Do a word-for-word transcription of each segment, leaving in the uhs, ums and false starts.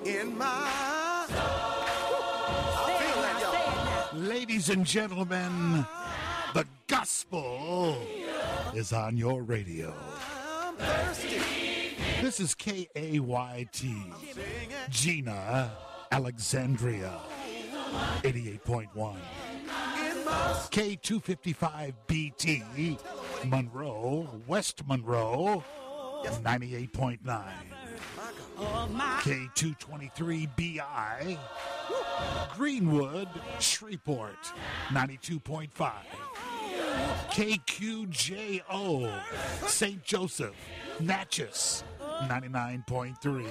in my soul. I feel that, y'all. Ladies and gentlemen, the gospel is on your radio. I'm thirsty. This is K A Y T, Gina, Alexandria, eighty-eight point one. K two fifty-five B T, Monroe, West Monroe, ninety-eight point nine. K two twenty-three B I, Greenwood, Shreveport, ninety-two point five. K Q J O, Saint Joseph, Natchez, ninety-nine point three.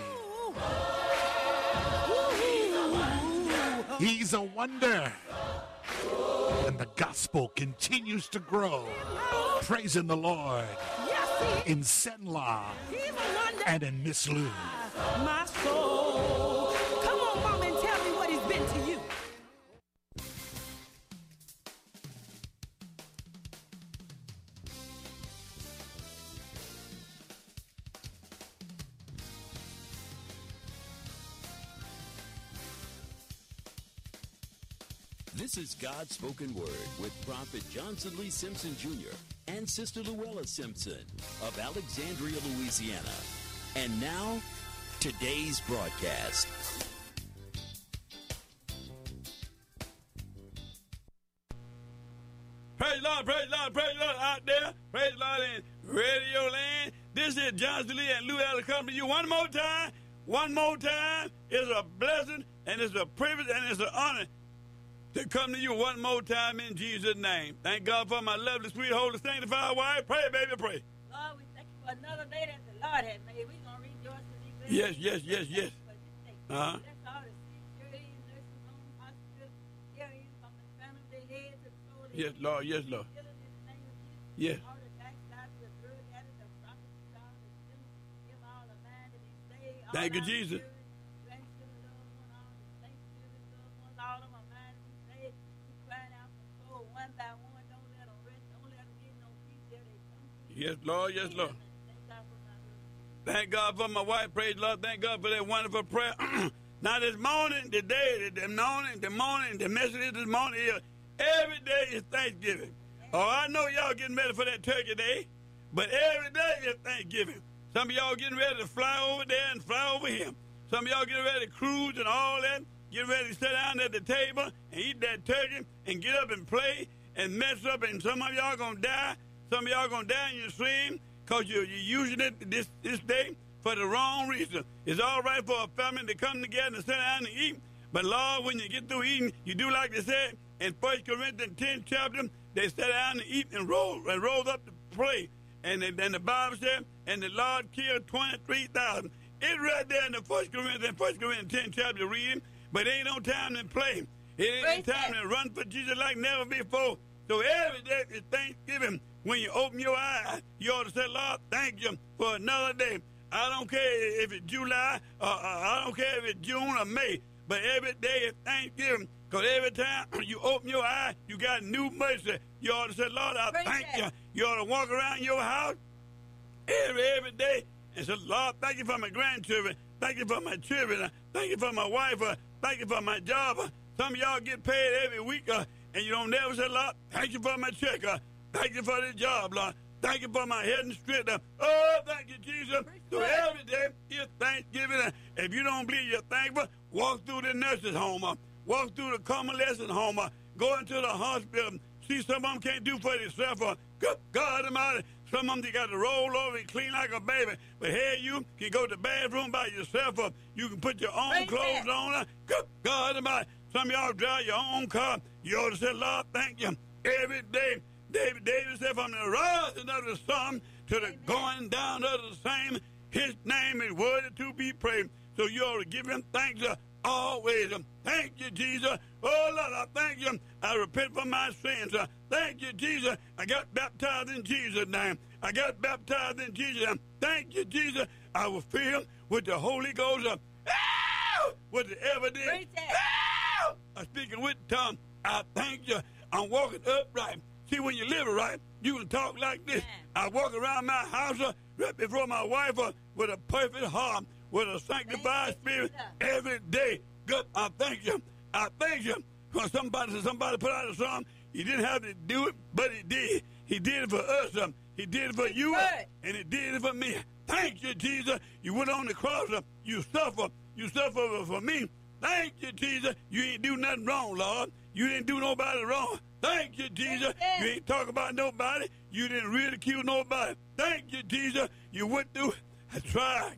He's a wonder. And the gospel continues to grow. Praising the Lord in Senla and in Miss Lou. My soul. Come on, Mama, and tell me what he's been to you. This is God's Spoken Word with Prophet Johnson Lee Simpson Junior and Sister Luella Simpson of Alexandria, Louisiana. And now, today's broadcast. Praise the Lord, praise the Lord, praise the Lord out there. Praise the Lord in Radio Land. This is Johnson Lee and Luella coming to you one more time. One more time. It's a blessing and it's a privilege and it's an honor to come to you one more time in Jesus' name. Thank God for my lovely, sweet, holy, sanctified wife. Pray, baby, pray. Lord, we thank you for another day that the Lord has made. We're going to rejoice and be Yes, glad. yes, yes, yes. Uh-huh. That's all the sick, children, nursing home, hospital, caring from the crown of their head to the sole of their Yes, feet. Lord, yes, Lord. Healing in the name of Jesus. Yes. All the backsliders, the drug addicts, the prophets, God, the sinners, give all the mind to be saved. All Thank you, our Jesus. children, grandchildren, loved ones, all the Thanksgiving loved ones, all of them are mind to be saved. We crying out for soul one by one. Don't let them rest. Don't let them get no peace there. They come to you. Yes, Lord, yes, Lord. Thank God for my husband. Thank God for my wife. Praise the Lord. Thank God for that wonderful prayer. Now, this morning, the day, the morning, the morning, the message this morning is every day is Thanksgiving. Oh, I know y'all getting ready for that turkey day, but every day is Thanksgiving. Some of y'all getting ready to fly over there and fly over here. Some of y'all getting ready to cruise and all that, getting ready to sit down at the table and eat that turkey and get up and play and mess up, and some of y'all going to die. Some of y'all going to die in your sleep because you're, you're using it this, this day for the wrong reason. It's all right for a family to come together and sit down and eat, but Lord, when you get through eating, you do like they said in First Corinthians tenth chapter, they sat down and eat and roll and rolled up to pray. And then the Bible said, and the Lord killed twenty-three thousand. It's right there in the First Corinthians, First Corinthians tenth chapter reading, but it ain't no time to play. It ain't no time to run for Jesus like never before. So every day is Thanksgiving. When you open your eyes, you ought to say, Lord, thank you for another day. I don't care if it's July, or, or I don't care if it's June or May, but every day is Thanksgiving. Because every time you open your eyes, you got new mercy. You ought to say, Lord, I Praise thank that. you. You ought to walk around your house every, every day and say, Lord, thank you for my grandchildren. Thank you for my children. Thank you for my wife. Thank you for my job. Some of y'all get paid every week, uh, and you don't never say, Lord, thank you for my check. Uh, thank you for the job, Lord. Thank you for my head and strength. Uh, oh, thank you, Jesus. So every day is Thanksgiving. Uh, if you don't believe you're thankful, walk through the nurse's home. Uh, walk through the convalescent home. Uh, go into the hospital. See, some of them can't do for themselves. Uh, good God Almighty. Some of them, they got to roll over and clean like a baby. But here you can go to the bathroom by yourself. Uh, you can put your own Praise clothes that. on. Uh, good God Almighty. Some of y'all drive your own car. You ought to say, Lord, thank you. Every day, David, David said, from the rising of the sun to the going down of the same, his name is worthy to be praised. So you ought to give him thanks uh, always. Um, thank you, Jesus. Oh, Lord, I thank you. I repent for my sins. Uh, thank you, Jesus. I got baptized in Jesus' name. I got baptized in Jesus' name. Thank you, Jesus. I was filled with the Holy Ghost. Uh, with the evidence. Praise that. I'm speaking with tongue. I thank you. I'm walking upright. See, when you live right, you can talk like this. Yeah. I walk around my house uh, right before my wife uh, with a perfect heart, with a sanctified spirit every day. Good, I thank you. I thank you. When somebody, somebody put out a song, he didn't have to do it, but he did. He did it for us. Um, he did it for you, uh, and he did it for me. Thank you, Jesus. You went on the cross. Uh, you suffer. You suffer for me. Thank you, Jesus. You ain't do nothing wrong, Lord. You didn't do nobody wrong. Thank you, Jesus. You ain't talk about nobody. You didn't ridicule nobody. Thank you, Jesus. You went through, I tried,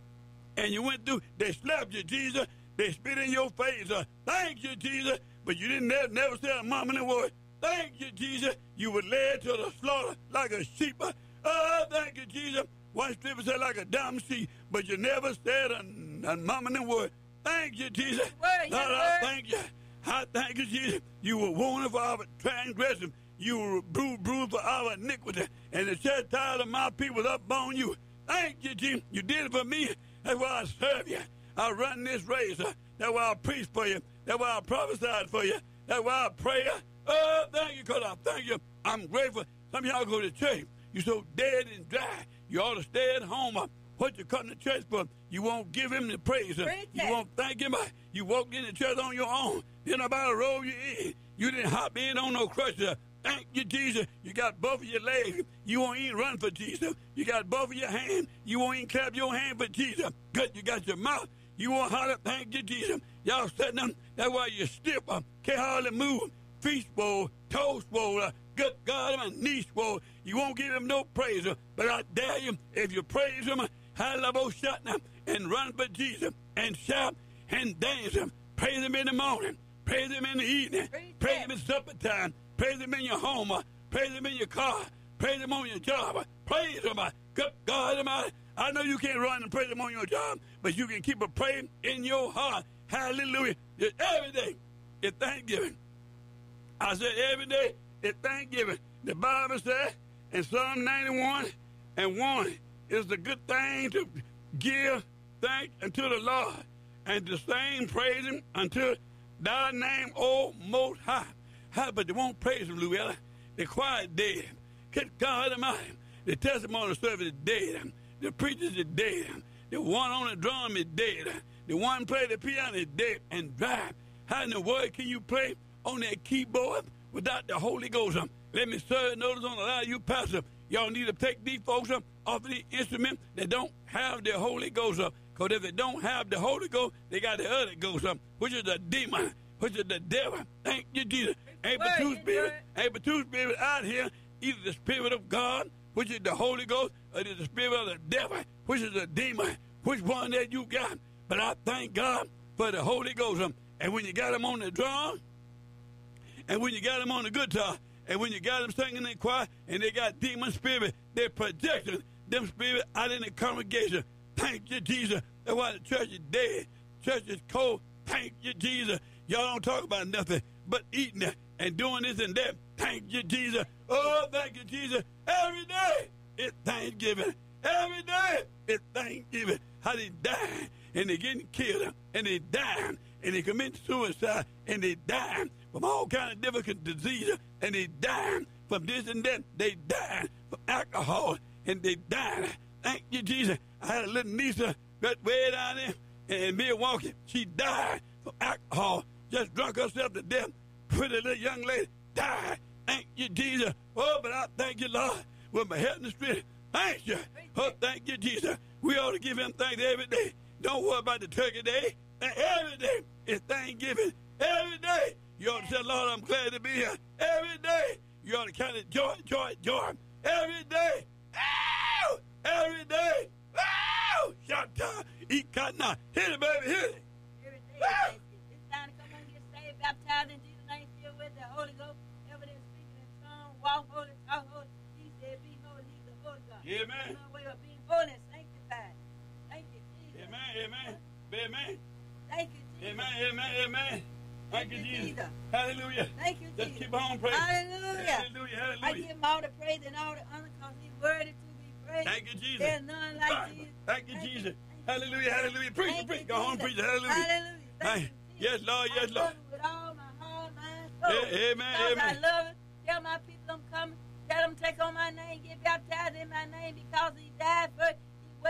and you went through. They slapped you, Jesus. They spit in your face. Uh, thank you, Jesus. But you didn't never, never say a mumbling word. Thank you, Jesus. You were led to the slaughter like a sheep. Uh, oh, thank you, Jesus. One scripture said like a dumb sheep, but you never said a, a mumbling word. Thank you, Jesus. Word, Lord, word. I thank you. I thank you, Jesus. You were wounded for our transgression. You were bruised, bruised for our iniquity. And the chastisement of my people up on you. Thank you, Jesus. You did it for me. That's why I serve you. I run this race. That's why I preach for you. That's why I prophesied for you. That's why I pray. Oh, thank you, because I thank you. I'm grateful. Some of y'all go to church. You're so dead and dry. You ought to stay at home. What you come to church for? You won't give him the praise. Praise You it. won't thank him. You walked in the church on your own. Then nobody rolled you in. You didn't hop in on no crutches. Thank you, Jesus. You got both of your legs. You won't even run for Jesus. You got both of your hands. You won't even clap your hand for Jesus. Good, you got your mouth. You won't holler, thank you, Jesus. Y'all sitting them. That's why you stiff. Uh, can't hardly move. Feet swole, toes swole. Uh, good God, my knees swole. You won't give him no praise. Uh, but I dare you, if you praise him, uh, hallelujah, shout now, and run for Jesus, and shout and dance him. Praise him in the morning. Praise him in the evening. Praise Praise him. him at supper time. Praise him in your home. Uh, praise him in your car. Praise him on your job. Uh, praise him. Uh, good God Almighty. I know you can't run and praise him on your job, but you can keep a praise in your heart. Hallelujah. It's every day it's Thanksgiving. I said every day it's Thanksgiving. The Bible says in Psalm ninety-one and one, it's a good thing to give thanks unto the Lord and to sing praise him unto thy name, O Most High. How, but they won't praise him, Louella. The choir is dead. Good God Almighty. The testimony service is dead. The preachers is dead. The one on the drum is dead. The one play the piano is dead and dry. How in the world can you play on that keyboard without the Holy Ghost? Let me serve notice on a lot of you pastors. Y'all need to take these folks up off of the instrument that don't have the Holy Ghost up. Because if they don't have the Holy Ghost, they got the other ghost up, which is the demon, which is the devil. Thank you, Jesus. Ain't but two spirits, ain't but two spirits out here, either the Spirit of God, which is the Holy Ghost, or the Spirit of the devil, which is the demon. Which one that you got? But I thank God for the Holy Ghost. Um, and when you got them on the drum, and when you got them on the guitar, and when you got them singing in the choir, and they got demon spirit, they're projecting them spirit out in the congregation. Thank you, Jesus. That's why the church is dead. Church is cold. Thank you, Jesus. Y'all don't talk about nothing but eating and doing this and that. Thank you, Jesus. Oh, thank you, Jesus. Every day it's Thanksgiving. Every day it's Thanksgiving. How they dying and they getting killed and they dying and they commit suicide and they dying from all kind of different diseases and they dying from this and that. They dying from alcohol and they dying. Thank you, Jesus. I had a little niece right way down there in Milwaukee. She died from alcohol. Just drunk herself to death. Pretty little young lady died. Thank you, Jesus. Oh, but I thank you, Lord, with my head in the street. Thank you. Oh, thank you, Jesus. We ought to give him thanks every day. Don't worry about the turkey day. Every day is Thanksgiving. Every day you ought to say, Lord, I'm glad to be here. Every day you ought to count it joy, joy, joy. Every day. Ow! Every day. Ow! Shout down. Eat cotton now. Hit it, baby. Hit it. Every day is Thanksgiving. It's time to come on, get saved, baptized in Jesus' name, filled with the Holy Ghost. Evidence speaking in tongues, walk holy, talk holy. He said, be holy, he's the Holy God. Yeah, man. There's no way of being holy and sanctified. Thank you, Jesus. Amen, amen. Amen. Thank you, Jesus. Amen, amen, amen. Thank you, Jesus. Jesus. Hallelujah. Thank you, Just Jesus. keep on praying. Hallelujah. Hallelujah, I hallelujah. give him all the praise and all the honor because he's worthy to be praised. Thank you, Jesus. There's none like Jesus. Thank you, Jesus. Hallelujah, hallelujah. Preach, Thank preach. you, Go home, Jesus. preach. Hallelujah. Hallelujah. Thank Hey, you, Jesus. yes, Lord, yes, I Lord. love you with all my heart, mind, soul. Yeah, amen, Because amen. I love it. Tell my people I'm coming. Tell them take on my name, get baptized in my name because he died first. He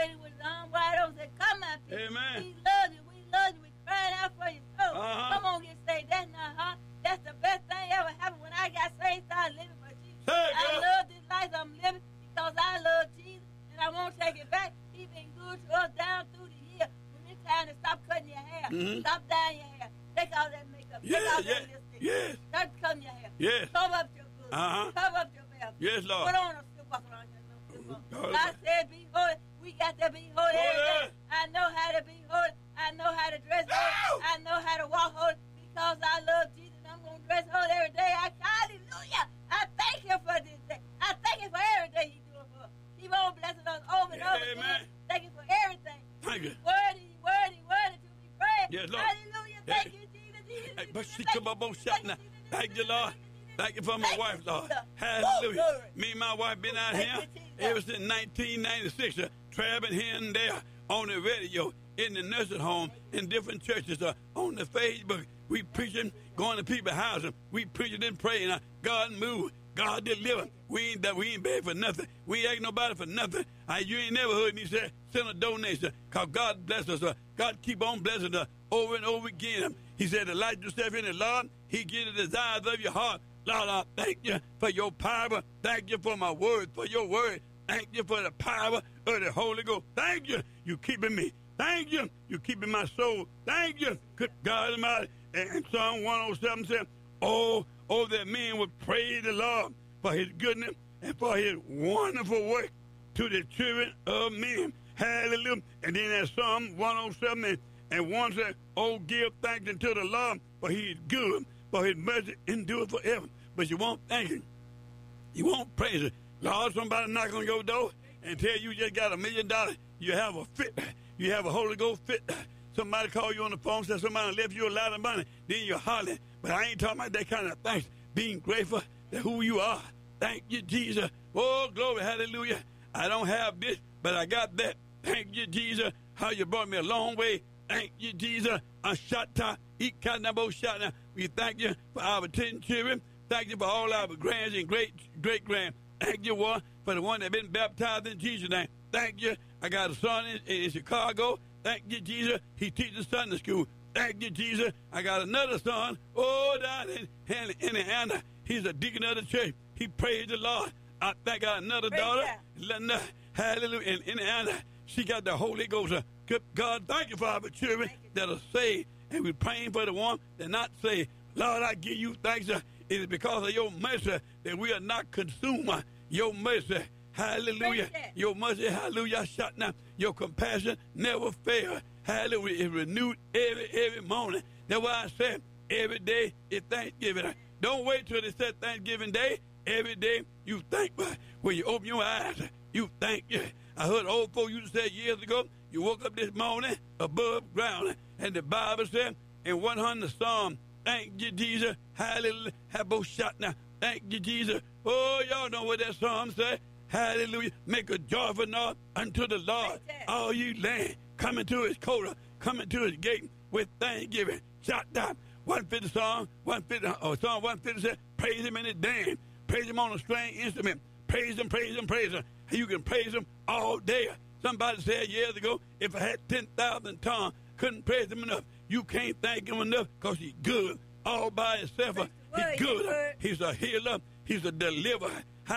waiting with his arm wide open. Said, come, my people. Amen. We love you. We love you. We crying out for you. So, Uh-huh. come on, get saved. That's not hard. That's the best thing ever happened. When I got saved, started living for Jesus. Say it, I girl. love this life I'm living because I love Jesus, and I won't take it back. He's been good to us down through the year. When it's time to stop cutting your hair, Mhm. stop dyeing your hair, take all that makeup, Yeah, take all yeah, that lipstick, yes. start cutting your hair, Yes. cover up your good, Uh-huh. cover up your mouth, Yes, Lord. put on a slip walk around here. No slip walk. God. God said, be holy. We got to be holy every Holy. day. I know how to be holy. I know how to dress holy. I know how to walk holy because I love Jesus. And I'm going to dress holy every day. I hallelujah. I thank Him for this day. I thank Him for every day He's doing for us. Keep on blessing us over and over Amen. again. Thank you for everything. Thank you. Worthy, worthy, worthy to be praised. Yes, Lord. Hallelujah. Yeah. Thank you, Jesus. Jesus, Hey, Jesus, but Jesus. she Thank come you, up on Jesus. shot now. Thank you, Thank you, Jesus. Lord. Thank you for my Thank you, wife, Lord. Jesus. Hallelujah. Oh, glory. Me and my wife been out Thank here you, Jesus. ever since nineteen ninety-six, uh, traveling here and there on the radio, in the nursing home, in different churches, uh, on the Facebook. We preaching, going to people's houses. We preaching and praying. Uh, God move. God deliver. We ain't that we ain't bad for nothing. We ain't asking nobody for nothing. Uh, you ain't never heard me say send a donation. Cause God bless us. Uh, God keep on blessing us over and over again. He said, delight yourself in the Lord. He give the desires of your heart. Lord, I thank you for your power. Thank you for my word, for your word. Thank you for the power of the Holy Ghost. Thank you. You keeping me. Thank you. You keeping my soul. Thank you. Good God Almighty. And Psalm one oh seven said, oh, oh, that men would praise the Lord for his goodness and for his wonderful work to the children of men. Hallelujah. And then that Psalm one oh seven and, and one said, oh, give thanks unto the Lord, for he is good, for his mercy endures forever. But you won't thank him. You won't praise him. Lord, somebody knock on your door and tell you you just got a million dollars. You have a fit. You have a Holy Ghost fit. Somebody call you on the phone, said somebody left you a lot of money. Then you're hollering. But I ain't talking about that kind of thanks. Being grateful to who you are. Thank you, Jesus. Oh, glory, hallelujah. I don't have this, but I got that. Thank you, Jesus. How you brought me a long way. Thank you, Jesus. I shot top. Eat kind of both shot now. We thank you for our ten children. Thank you for all our grands and great great grand. Thank you, one, for the one that been baptized in Jesus' name. Thank you. I got a son in, in Chicago. Thank you, Jesus. He teaches Sunday school. Thank you, Jesus. I got another son, oh, down in, in Indiana. He's a deacon of the church. He praised the Lord. I think I got another Praise daughter, God. Linda, hallelujah, in Indiana. She got the Holy Ghost. Uh, good God, thank you for our children that are saved. And we're praying for the one that not saved. Lord, I give you thanks. Uh, it is because of your mercy that we are not consumed. Uh, your mercy, hallelujah. Praise that. Your mercy, hallelujah, shot now. Your compassion never fail. Hallelujah. It's renewed every every morning. That's why I said every day is Thanksgiving. Don't wait till they said Thanksgiving Day. Every day you thank. When you open your eyes, you thank you. I heard old folks used to say years ago, you woke up this morning above ground. And the Bible said in one hundred Psalm, thank you, Jesus. Hallelujah. Have both shot now. Thank you, Jesus. Oh, y'all know what that psalm said. Hallelujah. Make a joyful noise unto the Lord. All you land, coming to his court, coming to his gate with thanksgiving. Shot down. one fifty Psalm, one fifty, oh, Psalm one fifty said, praise him in his dance. Praise him on a string instrument. Praise him, praise him, praise him. You can praise him all day. Somebody said years ago, if I had ten thousand tongues, couldn't praise him enough. You can't thank him enough because he's good all by himself. He's good. He's a healer. He's a deliverer.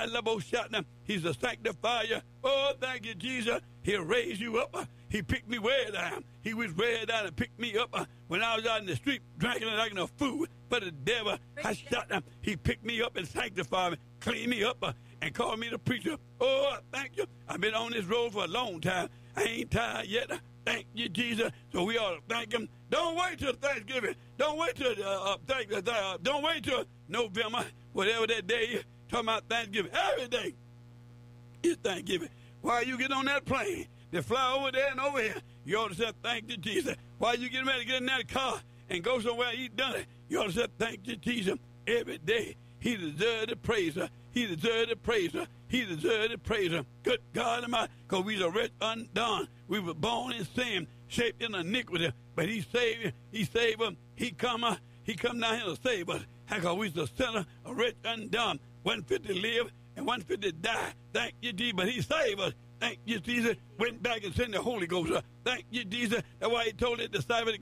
He's a sanctifier. Oh, thank you, Jesus. He'll raise you up. He picked me way down. He was way down and picked me up when I was out in the street drinking like a fool for the devil. I shot him. He picked me up and sanctified me, cleaned me up, and called me the preacher. Oh, thank you. I've been on this road for a long time. I ain't tired yet. Thank you, Jesus. So we ought to thank him. Don't wait till Thanksgiving. Don't wait till uh, uh, thank, uh, don't wait till November, whatever that day is. Talking about Thanksgiving. Every day is Thanksgiving. While you get on that plane, they fly over there and over here, you ought to say thank you, Jesus. While you get ready to get in that car and go somewhere and eat dinner, you ought to say thank you, Jesus. Every day, he deserves the praise. He deserves the praise. He deserves the praise. Good God Almighty, because we are rich undone. We were born in sin, shaped in iniquity, but he saved, he saved us. He come, uh, he come down here to save us. Because we the sinner, a rich undone, one fit to live and one fit to die. Thank you, Jesus. But he saved us. Thank you, Jesus. Went back and sent the Holy Ghost. Uh, thank you, Jesus. That's why he told his disciples,